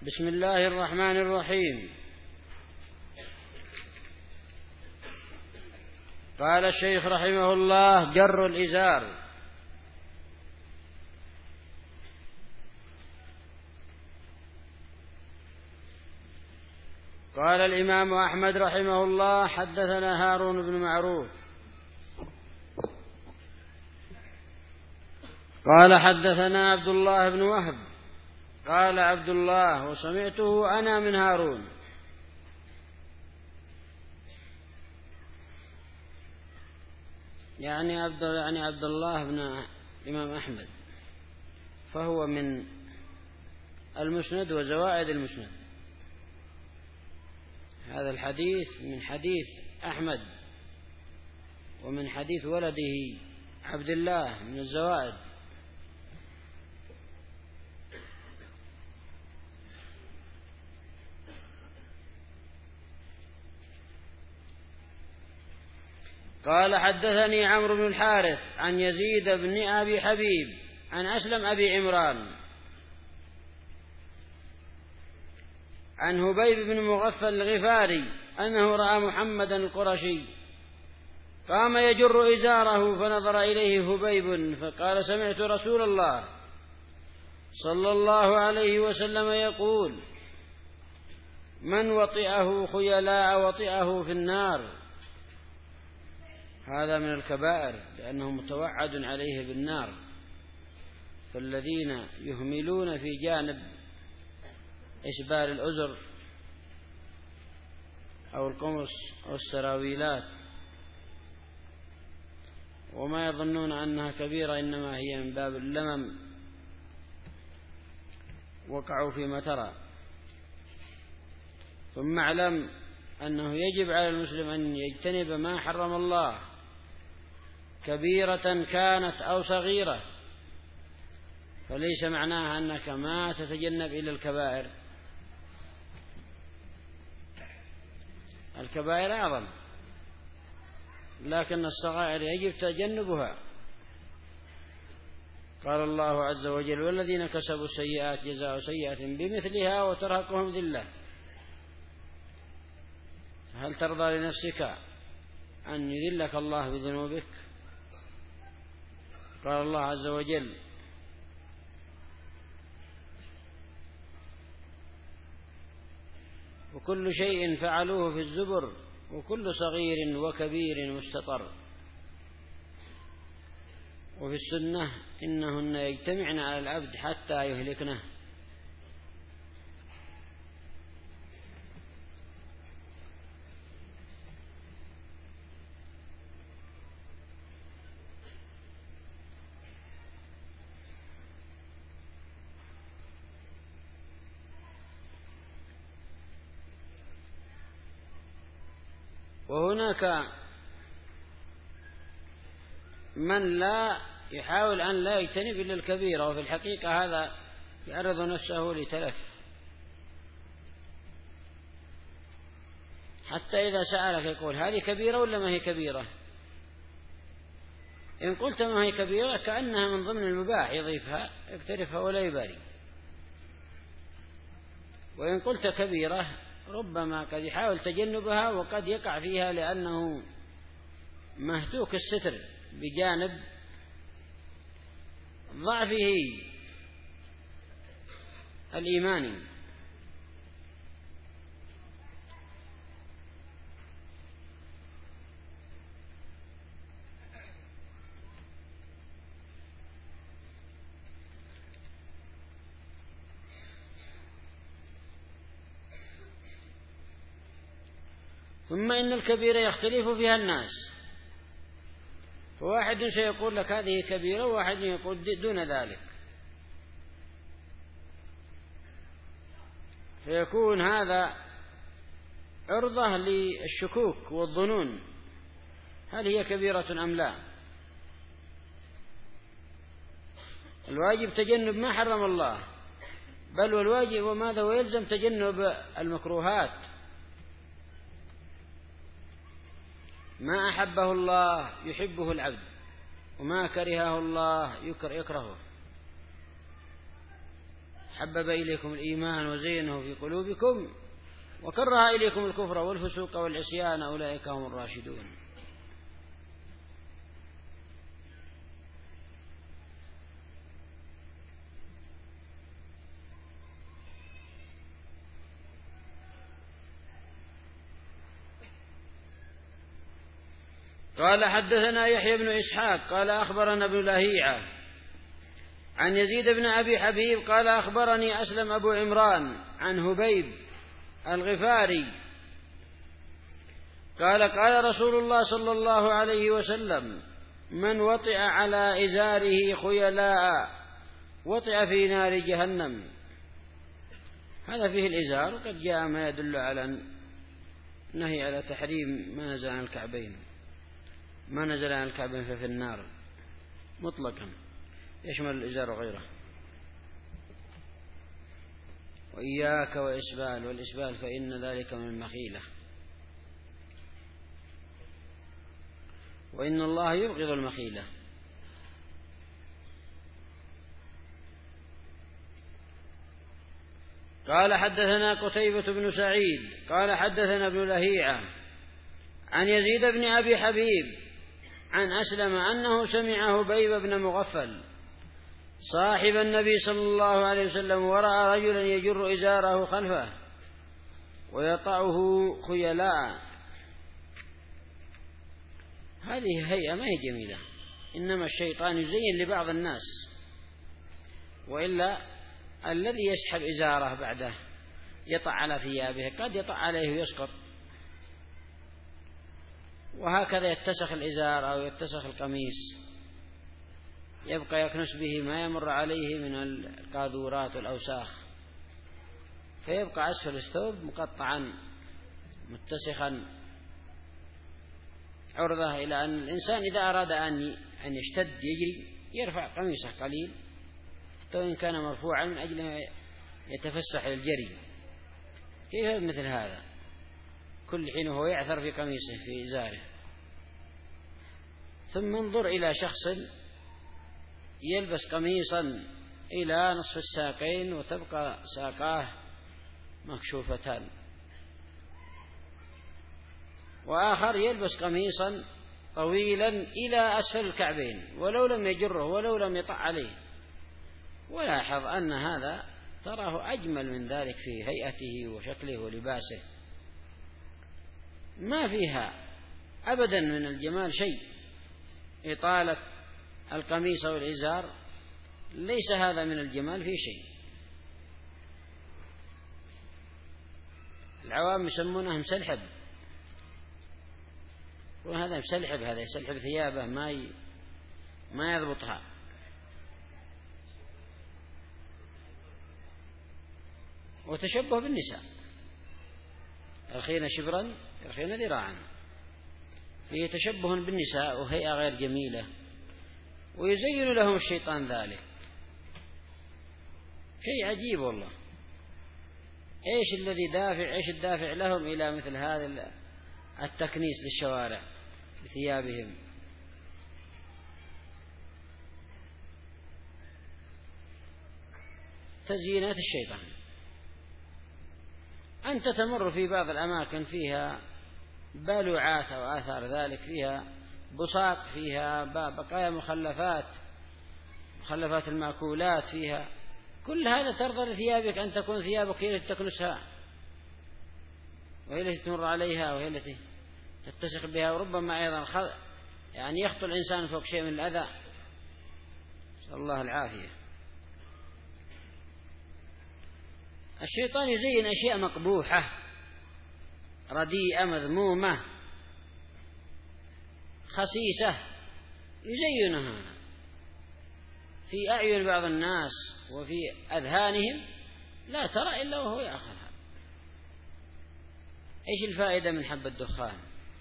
بسم الله الرحمن الرحيم. قال الشيخ رحمه الله: جر الإزار. قال الإمام أحمد رحمه الله: حدثنا هارون بن معروف قال حدثنا عبد الله بن وهب قال عبد الله: وسمعته أنا من هارون. يعني عبد الله بن الإمام أحمد، فهو من المسند وزوائد المسند. هذا الحديث من حديث أحمد ومن حديث ولده عبد الله من الزوائد. قال: حدثني عمرو بن الحارث عن يزيد بن أبي حبيب عن أسلم أبي عمران عن هبيب بن مغفل الغفاري أنه رأى محمدا القرشي قام يجر إزاره فنظر إليه هبيب فقال: سمعت رسول الله صلى الله عليه وسلم يقول: من وطئه خيلاء وطئه في النار. هذا من الكبائر لأنه متوعد عليه بالنار. فالذين يهملون في جانب إسبال الأزر أو القمص أو السراويلات وما يظنون أنها كبيرة إنما هي من باب اللمم وقعوا فيما ترى. ثم اعلم أنه يجب على المسلم أن يجتنب ما حرم الله كبيرة كانت أو صغيرة، فليس معناها أنك ما تتجنب إلى الكبائر. الكبائر أعظم، لكن الصغائر يجب تجنبها. قال الله عز وجل: والذين كسبوا السيئات جزاء سيئة بمثلها وترهقهم ذلة. هل ترضى لنفسك أن يذلك الله بذنوبك؟ قال الله عز وجل: وكل شيء فعلوه في الزبر وكل صغير وكبير مستطر. وفي السنة: إنهن يجتمعن على العبد حتى يهلكنه. وهناك من لا يحاول أن لا يجتنب إلا الكبيرة، وفي الحقيقة هذا يعرض نفسه لتلف. حتى إذا سألك يقول: هذه كبيرة ولا ما هي كبيرة؟ إن قلت ما هي كبيرة كأنها من ضمن المباح يضيفها يقترفها ولا يبالي. وإن قلت كبيرة ربما قد يحاول تجنبها وقد يقع فيها لأنه مهتوك الستر بجانب ضعفه الإيماني. ثم إن الكبيرة يختلف فيها الناس، فواحد سيقول لك هذه كبيرة وواحد يقول دون ذلك، فيكون هذا عرضة للشكوك والظنون: هل هي كبيرة أم لا؟ الواجب تجنب ما حرم الله، بل والواجب وماذا ويلزم تجنب المكروهات. ما أحبه الله يحبه العبد، وما كرهه الله يكرهه. حبب إليكم الإيمان وزينه في قلوبكم وكره إليكم الكفر والفسوق والعصيان أولئك هم الراشدون. قال حدثنا يحيى بن إسحاق قال أخبرنا ابن لهيعة عن يزيد بن أبي حبيب قال أخبرني أسلم أبو عمران عن هبيب الغفاري قال قال رسول الله صلى الله عليه وسلم من وطئ على إزاره خيلاء وطئ في نار جهنم. هذا فيه الإزار، وقد جاء ما يدل على النهي على تحريم ما نزل عن الكعبين، ما نزل عن الكعبين ففي النار مطلقا، يشمل الإزار وغيره. وإياك وإسبال، والإسبال فإن ذلك من المخيلة، وإن الله يبغض المخيلة. قال حدثنا قتيبة بن سعيد قال حدثنا ابن لهيعة عن يزيد بن أبي حبيب عن أسلم أنه سمع هبيب بن مغفل صاحب النبي صلى الله عليه وسلم ورأى رجلا يجر إزاره خلفه ويطأه خيلاء. هذه هيئة ما هي جميلة، إنما الشيطان يزين لبعض الناس، وإلا الذي يسحب إزاره بعده يطع على ثيابه قد يطع عليه ويسقط، وهكذا يتسخ الإزار أو يتسخ القميص، يبقى يكنس به ما يمر عليه من القاذورات والأوساخ، فيبقى أسفل الثوب مقطعا متسخا عرضة، إلى أن الإنسان إذا أراد أن يشتد يجري يرفع قميصه قليل حتى وإن كان مرفوعا من أجل يتفسح للجري. كيف مثل هذا؟ كل حين هو يعثر في قميصه في إزاره. ثم انظر إلى شخص يلبس قميصا إلى نصف الساقين وتبقى ساقاه مكشوفتان، وآخر يلبس قميصا طويلا إلى أسفل الكعبين ولو لم يجره ولو لم يطع عليه، ولاحظ أن هذا تراه أجمل من ذلك في هيئته وشكله ولباسه، ما فيها أبدا من الجمال شيء. إطالة القميص والإزار ليس هذا من الجمال في شيء. العوام يسمونه مسلحب، وهذا مسلحب، هذا يسلحب ثيابه ما يضبطها. وتشبه بالنساء، يرخين شبرا يرخين ذراعا، فيه تشبه بالنساء وهيئة غير جميلة، ويزين لهم الشيطان ذلك. شيء عجيب والله. ايش الدافع لهم إلى مثل هذا التكنيس للشوارع بثيابهم؟ تزيينات الشيطان. أنت تمر في بعض الأماكن فيها بلوعات أو آثار ذلك، فيها بصاق، فيها بقايا مخلفات المأكولات، فيها كل هذا ترضى لثيابك أن تكون ثيابك هي التي تكنسها وهي التي تمر عليها وهي التي تتسق بها، وربما أيضا يعني يخطو الإنسان فوق شيء من الأذى، نسأل الله العافية. الشيطان يزين أشياء مقبوحة رديئة مذمومة خسيسة، يزينها في أعين بعض الناس وفي أذهانهم لا ترى إلا وهو يأخذها. إيش الفائدة من حب الدخان؟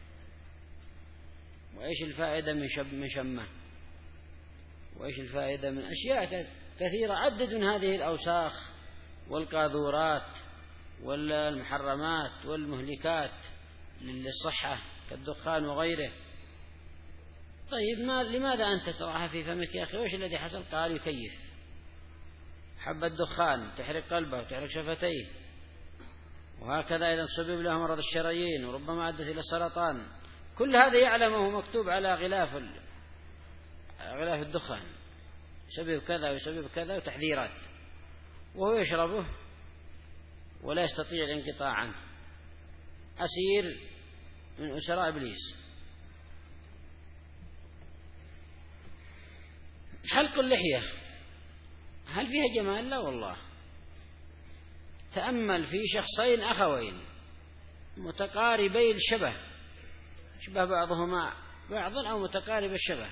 وإيش الفائدة من شمه؟ وإيش الفائدة من أشياء كثيرة؟ عدد من هذه الأوساخ والقاذورات والمحرمات والمهلكات للصحة كالدخان وغيره. طيب لماذا أنت تراها في فمك يا أخي؟ وإيش الذي حصل؟ قال يكيف. حبة دخان تحرق قلبه وتحرق شفتيه، وهكذا إذا سبب له مرض الشرايين وربما أدت إلى السرطان، كل هذا يعلمه مكتوب على غلاف الدخان، يسبب كذا ويسبب كذا وتحذيرات، وهو يشربه ولا يستطيع الانقطاع عنه، أسير من أسراء إبليس. حلق اللحية هل فيها جمال؟ لا والله. تأمل في شخصين أخوين متقاربي الشبه، شبه بعضهما بعضا أو متقارب الشبه،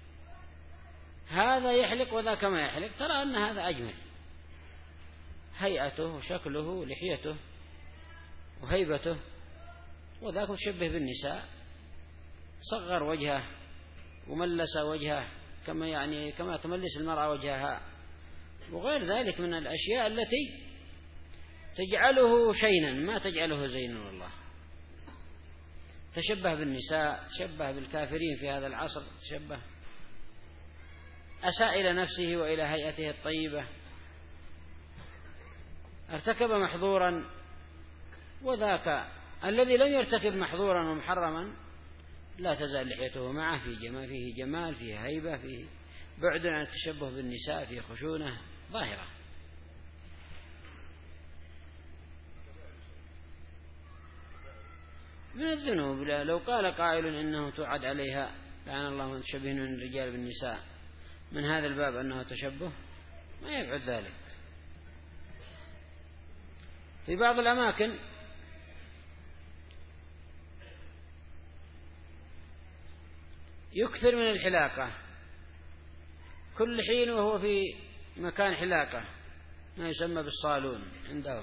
هذا يحلق وذاك ما يحلق، ترى أن هذا أجمل، هيئته وشكله ولحيته وهيبته، وذاك مشبه بالنساء، صغر وجهه وملس وجهه كما تملس المرأة وجهها، وغير ذلك من الأشياء التي تجعله شينا ما تجعله زينا. والله تشبه بالنساء، تشبه بالكافرين في هذا العصر، تشبه، أساء إلى نفسه وإلى هيئته الطيبة، ارتكب محظورا، وذاك الذي لم يرتكب محظورا ومحرما لا تزال لحيته معه فيه جمال، فيه هيبة، فيه بعد عن التشبه بالنساء، فيه خشونة ظاهرة. من الذنوب لو قال قائل إنه توعد عليها لعن الله من تشبه من الرجال بالنساء، من هذا الباب أنه تشبه، ما يبعد ذلك. في بعض الأماكن يكثر من الحلاقة كل حين وهو في مكان حلاقة، ما يسمى بالصالون عندهم،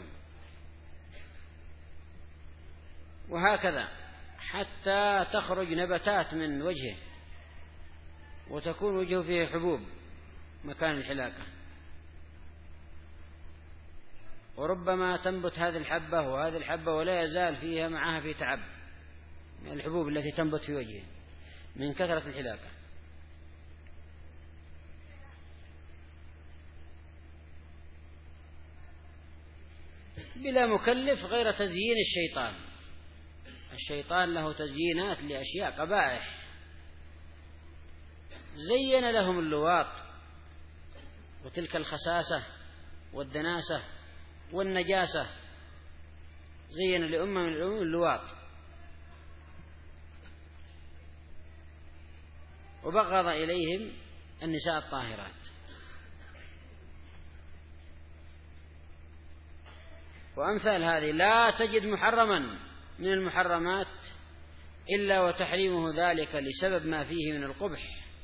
وهكذا حتى تخرج نباتات من وجهه وتكون وجهه فيه حبوب مكان الحلاقة، وربما تنبت هذه الحبة وهذه الحبة ولا يزال فيها معها في تعب من الحبوب التي تنبت في وجهه من كثرة الحلاقة. بلا مكلف غير تزيين الشيطان. الشيطان له تزيينات لأشياء قبائح، زين لهم اللواط وتلك الخساسة والدناسة والنجاسة، زين لأمة من الأمم اللواط، وبغض إليهم النساء الطاهرات. وأمثال هذه لا تجد محرما من المحرمات إلا وتحريمه ذلك لسبب ما فيه من القبح.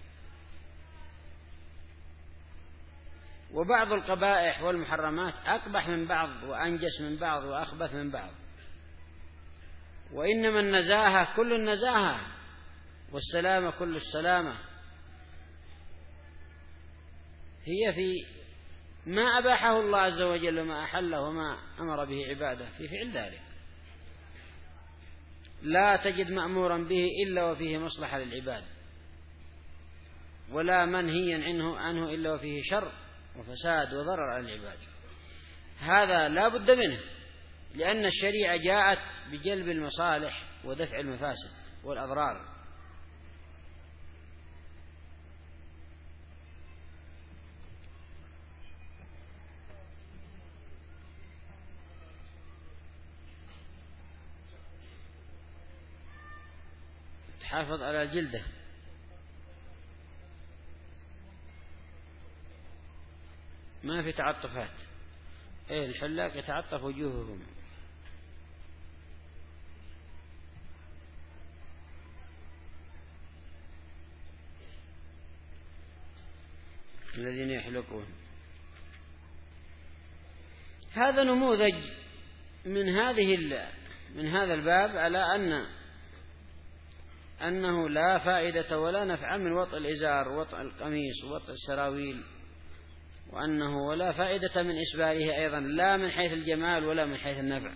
وبعض القبائح والمحرمات أقبح من بعض وأنجس من بعض وأخبث من بعض، وإنما النزاهة كل النزاهة والسلامة كل السلامة هي في ما أباحه الله عز وجل وما أحله وما أمر به عباده في فعل ذلك. لا تجد مأمورا به إلا وفيه مصلحة للعباد، ولا منهيا عنه إلا وفيه شر وفساد وضرر على العباد. هذا لا بد منه، لأن الشريعة جاءت بجلب المصالح ودفع المفاسد والأضرار. تحافظ على الجلدة، ما في تعطفات. الحلاق يتعطف وجوههم، الذين يحلقون. هذا نموذج من هذا الباب على أنه لا فائدة ولا نفع من وطء الإزار ووطء القميص ووطء السراويل، وأنه ولا فائدة من إسباله أيضا، لا من حيث الجمال ولا من حيث النفع،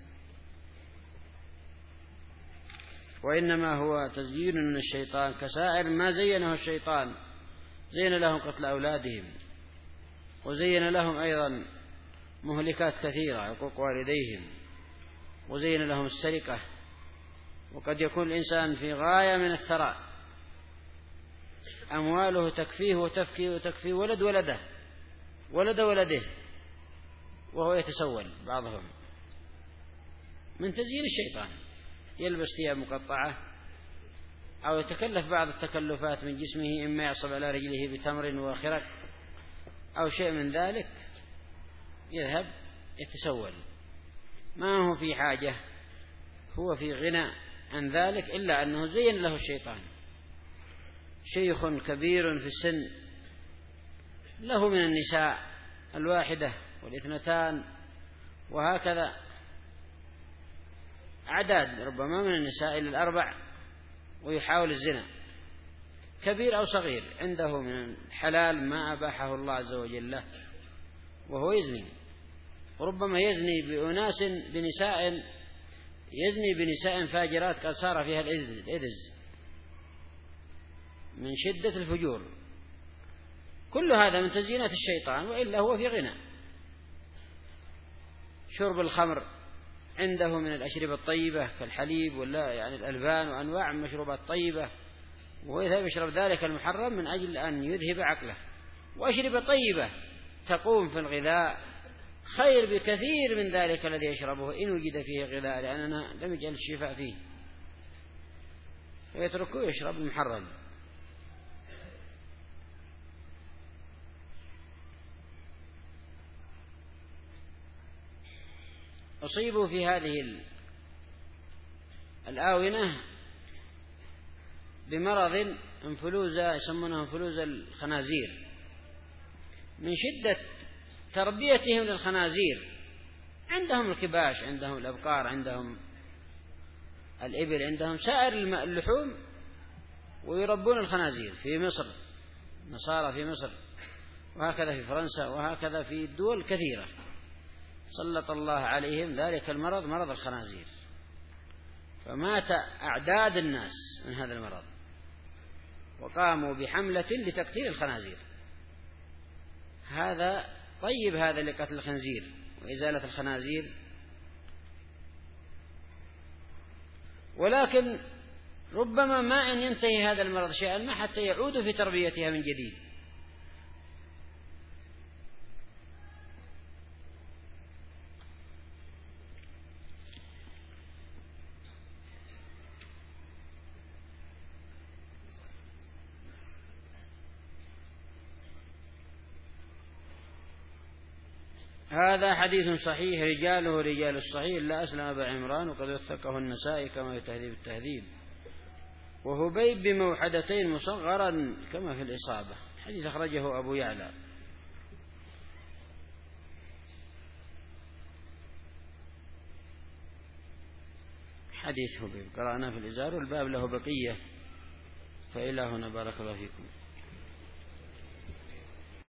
وإنما هو تزيين من الشيطان كسائر ما زينه الشيطان، زين لهم قتل أولادهم وزين لهم أيضا مهلكات كثيرة، عقوق والديهم، وزين لهم السرقة، وقد يكون الإنسان في غاية من الثراء، أمواله تكفيه وتكفي ولد ولده وهو يتسول بعضهم من تزيين الشيطان، يلبس ثياب مقطعة أو يتكلف بعض التكلفات من جسمه، إما يعصب على رجله بتمر وخرق أو شيء من ذلك، يذهب يتسول، ما هو في حاجة، هو في غنى عن ذلك، إلا أنه زين له الشيطان. شيخ كبير في السن له من النساء 1 و2 وهكذا أعداد، ربما من النساء إلى 4، ويحاول الزنا، كبير أو صغير، عنده من الحلال ما أباحه الله عز وجل له وهو يزني، وربما يزني بنساء فاجرات قد صار فيها الإذز من شدة الفجور. كل هذا من تزيينات الشيطان، وإلا هو في غنى. شرب الخمر، عنده من الأشربة الطيبة كالحليب ولا يعني الألبان وأنواع المشروبات الطيبة، ويذهب يشرب ذلك المحرم من أجل أن يذهب عقله. وأشربة طيبة تقوم في الغذاء خير بكثير من ذلك الذي يشربه إن وجد فيه غذاء، لأننا لم يجعل الشفاء فيه، ويتركه يشرب المحرم. أصيبوا في هذه الآونة بمرض انفلوزا يسمونه انفلوزا الخنازير، من شدة تربيتهم للخنازير. عندهم الكباش، عندهم الأبقار، عندهم الإبل، عندهم سائر اللحوم، ويربون الخنازير في مصر، نصارى في مصر، وهكذا في فرنسا، وهكذا في الدول كثيرة. سلط الله عليهم ذلك المرض، مرض الخنازير، فمات أعداد الناس من هذا المرض، وقاموا بحملة لتقتيل الخنازير. هذا طيب، هذا لقتل الخنزير وإزالة الخنازير، ولكن ربما ما أن ينتهي هذا المرض شيئا ما حتى يعودوا في تربيتها من جديد. هذا حديث صحيح، رجاله رجال الصحيح، لا أسلم أبا عمران، وقد وثقه النسائي كما في تهذيب التهذيب، وهبيب بموحدتين مصغرا كما في الإصابة. حديث أخرجه أبو يعلى. حديث هبيب قرأنا في الإزار، والباب له بقية، فإلى هنا بارك الله فيكم.